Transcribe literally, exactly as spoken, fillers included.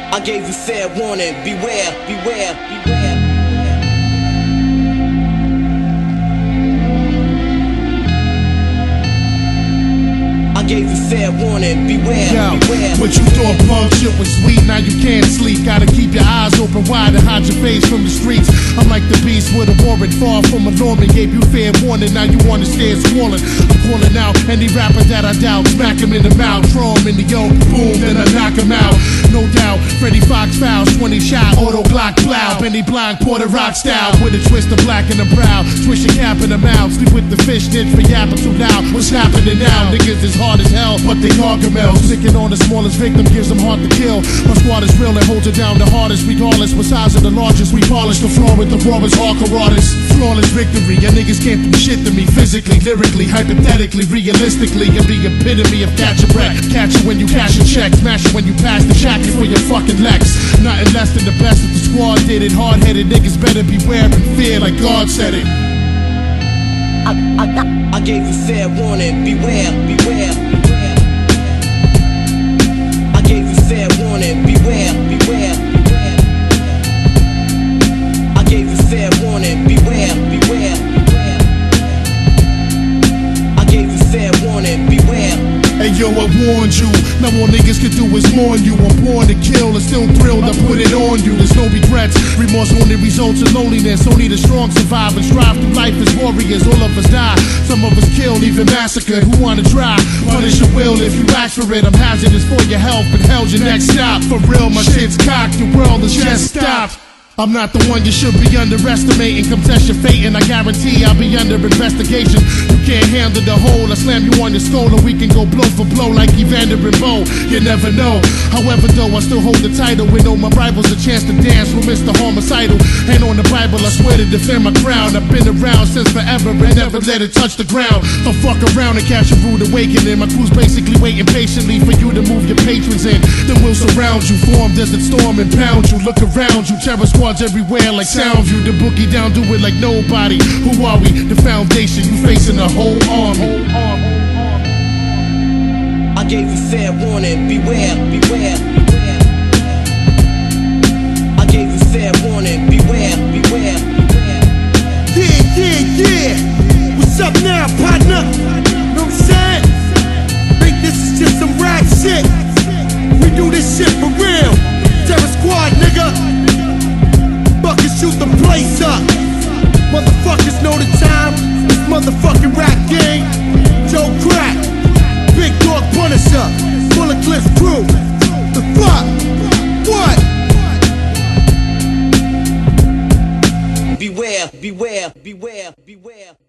I gave you fair warning, beware, beware, beware. I gave you fair warning, beware, Yo, beware. what you thought punk shit was sweet, now you can't sleep. Gotta keep your eyes open wide and hide your face from the streets. I'm like the beast with a warrant, far from a Norman. Gave you fair warning, now you wanna stand swollen. I'm calling out any rapper that I doubt. Smack him in the mouth, throw him in the yoke, boom, then I knock him out. No doubt, Freddie Fox fouls, twenty shot, auto block plow. Benny Blanc, Porter Rock style, with a twist of black in the brow. Swish your cap in the mouth, sleep with the fish ditch for yapping too loud. What's happening now? Niggas is hard as hell, but they gargamels. Sticking on the smallest victim gives them hard to kill. My squad is real and holds it down the hardest. Regardless, what size of the largest, we polish the floor with the rawest hardcore artists. Flawless victory, your niggas can't do shit to me. Physically, lyrically, hypothetically, realistically. You're the epitome of catch a wreck. Catch it when you cash a check, smash it when you pass the shack for your fucking Lex. Nothing less than the best of the squad did it. Hard-headed niggas better beware and fear like God said it. I, I, I gave you fair warning, beware, beware, beware. I gave you fair warning, beware, beware, beware. I gave you fair warning, beware, beware, beware. I gave you fair warning, beware. Hey yo, I warned you, now all niggas can do is mourn you. I'm born to kill and still thrilled, I put it on you. There's no regrets, remorse only results in loneliness. Only the strong survive and strive through life as warriors. All of us die, some of us killed, even massacred. Who wanna try? Punish your will if you ask for it. I'm hazardous for your health, but hell's your next stop. For real, my shit's cocked, your world is just stopped. I'm not the one you should be underestimating. Come test your fate and I guarantee I'll be under investigation. You can't handle the whole, I slam you on your skull and we can go blow for blow like Evander and Bo. You never know. However though, I still hold the title with all my rivals a chance to dance with Mister Homicidal. And on the Bible, I swear to defend my crown. I've been around since forever and never let it touch the ground. Don't fuck around and catch a rude awakening. My crew's basically waiting patiently for you to move your patrons in. Then we'll surround you, form desert storm and pound you. Look around you, terror squad everywhere like Soundview. The boogie down, do it like nobody. Who are we? The foundation. You facing a whole army. I gave you fair warning, beware, beware, beware. I gave you fair warning, beware, beware, beware. Yeah, yeah, yeah. What's up now, partner? Know what I'm saying? Think this is just some rap shit? We do this shit for real. Terror Squad, nigga. Fuckers shoot the place up. Motherfuckers know the time. This motherfucking rap gang. Joe Crack, Big Dog Punisher, Bullet Cliff Crew. The fuck? What? Beware, beware, beware, beware.